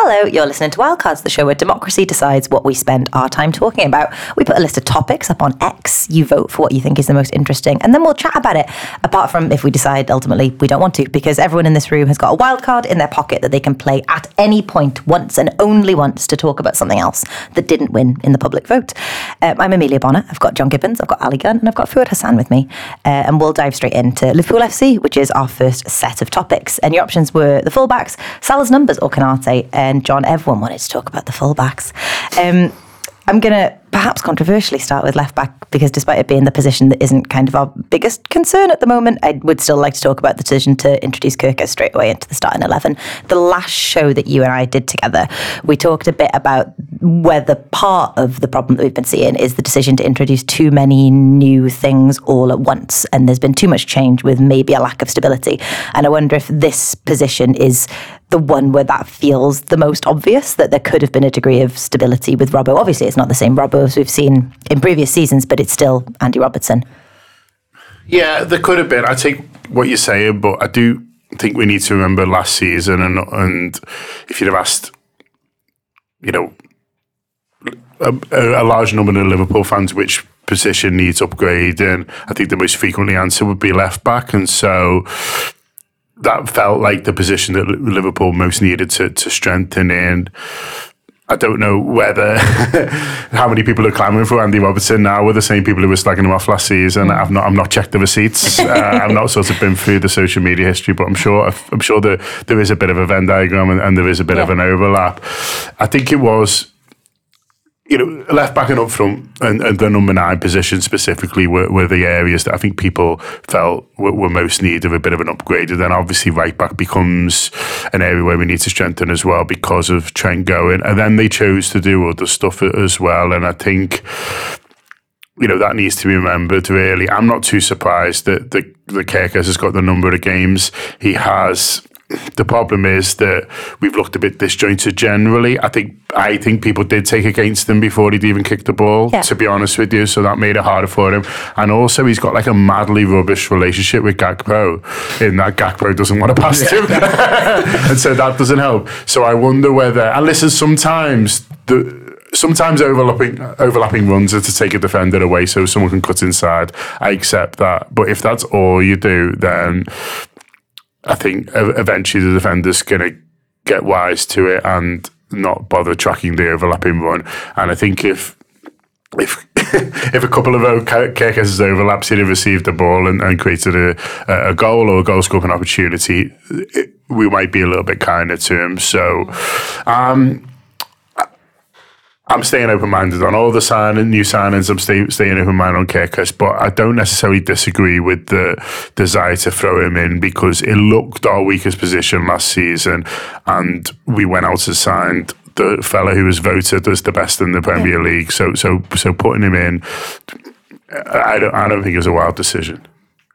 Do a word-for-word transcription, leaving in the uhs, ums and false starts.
Hello, you're listening to Wildcards, the show where democracy decides what we spend our time talking about. We put a list of topics up on X, you vote for what you think is the most interesting, and then we'll chat about it, apart from if we decide ultimately we don't want to, because everyone in this room has got a wildcard in their pocket that they can play at any point, once and only once, to talk about something else that didn't win in the public vote. Um, I'm Amelia Bonner, I've got John Gibbons, I've got Ali Gunn, and I've got Fuad Hassan with me, uh, and we'll dive straight into Liverpool F C, which is our first set of topics. And your options were the fullbacks, Salah's numbers or Konate, and John, everyone wanted to talk about the fullbacks. Um, I'm going to perhaps controversially start with left back, because despite it being the position that isn't kind of our biggest concern at the moment, I would still like to talk about the decision to introduce Kirkes straight away into the starting eleven. The last show that you and I did together, we talked a bit about whether part of the problem that we've been seeing is the decision to introduce too many new things all at once, and there's been too much change with maybe a lack of stability. And I wonder if this position is the one where that feels the most obvious, that there could have been a degree of stability with Robbo. Obviously, it's not the same Robbo as we've seen in previous seasons, but it's still Andy Robertson. Yeah, there could have been. I take what you're saying, but I do think we need to remember last season, and and if you'd have asked, you know, a, a large number of Liverpool fans which position needs upgrading, I think the most frequently answer would be left back, and so that felt like the position that Liverpool most needed to, to strengthen in. I don't know whether how many people are clamouring for Andy Robertson now were the same people who were slagging him off last season. Mm. I've not, I've not checked the receipts. uh, I've not sort of been through the social media history, but I'm sure, I'm sure there there is a bit of a Venn diagram and, and there is a bit yeah. of an overlap. I think it was, you know, left back and up front and, and the number nine position specifically were, were the areas that I think people felt were, were most need of a bit of an upgrade. And then obviously right back becomes an area where we need to strengthen as well because of Trent going. And then they chose to do other stuff as well. And I think, you know, that needs to be remembered really. I'm not too surprised that the, the Kirkes has got the number of games he has. The problem is that we've looked a bit disjointed generally. I think I think people did take against him before he'd even kicked the ball, yeah. to be honest with you, so that made it harder for him. And also he's got like a madly rubbish relationship with Gakpo, in that Gakpo doesn't want to pass yeah. him. And so that doesn't help. So I wonder whether, and listen, sometimes the Sometimes overlapping overlapping runs are to take a defender away so someone can cut inside. I accept that. But if that's all you do, then I think eventually the defender's going to get wise to it and not bother tracking the overlapping run. And I think if if if a couple of Kirkes' overlaps he'd have received the ball and, and created a, a goal or a goal scoring opportunity, it, we might be a little bit kinder to him. So um, I'm staying open-minded on all the signing, new signings. I'm stay, staying open-minded on Kirkes, but I don't necessarily disagree with the desire to throw him in because it looked our weakest position last season, and we went out and signed the fella who was voted as the best in the Premier League. So, so, so putting him in, I don't, I don't think it was a wild decision.